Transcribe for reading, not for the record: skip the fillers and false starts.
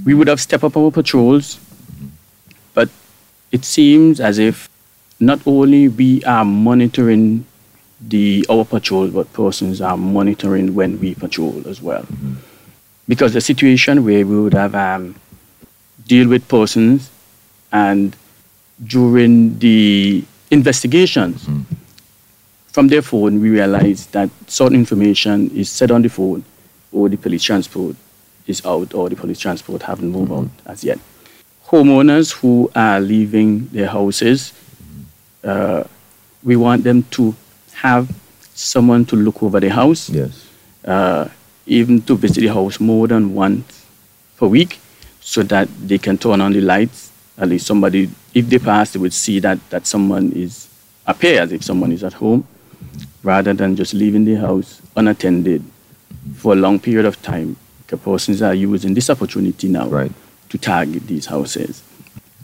We would have stepped up our patrols, but it seems as if not only we are monitoring our patrol, but persons are monitoring when we patrol as well. Because the situation where we would have deal with persons and during the investigations, from their phone, we realize that certain information is said on the phone, or the police transport is out, or the police transport haven't moved out as yet. Homeowners who are leaving their houses, we want them to have someone to look over the house. Yes. Even to visit the house more than once per week, so that they can turn on the lights. At least somebody, if they pass, they would see that someone appears if someone is at home, rather than just leaving the house unattended for a long period of time. Because persons are using this opportunity now to target these houses.